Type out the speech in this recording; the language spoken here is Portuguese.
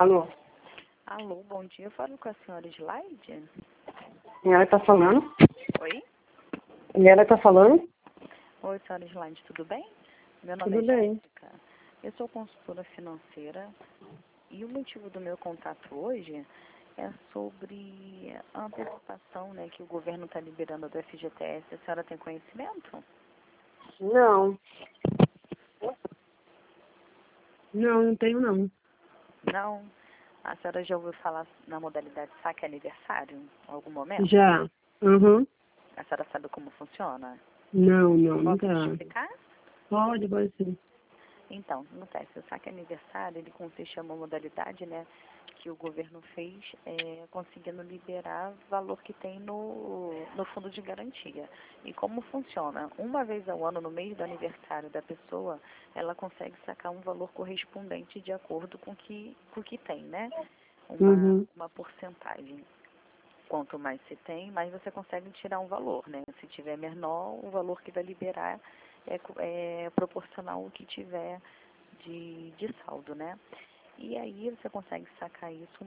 Alô? Alô, bom dia. Eu falo com a senhora Slaide? Ela tá falando? Oi? Ela tá falando? Oi, senhora Slaide, tudo bem? Meu nome Tudo é bem. Jéssica. Eu sou consultora financeira e o motivo do meu contato hoje é sobre a antecipação, né, que o governo está liberando do FGTS. A senhora tem conhecimento? Não. Não tenho não. Não. A senhora já ouviu falar na modalidade saque aniversário em algum momento? Já. Uhum. A senhora sabe como funciona? Não, Posso nunca. te explicar? Pode sim. Então, acontece, o saque aniversário, ele consiste em uma modalidade, né, que o governo fez, conseguindo liberar o valor que tem no fundo de garantia. E como funciona? Uma vez ao ano, no mês do aniversário da pessoa, ela consegue sacar um valor correspondente de acordo com o que tem, né? Uhum. Uma porcentagem. Quanto mais se tem, mais você consegue tirar um valor, né? Se tiver menor, o valor que vai liberar é proporcional ao que tiver de saldo, né? E aí você consegue sacar isso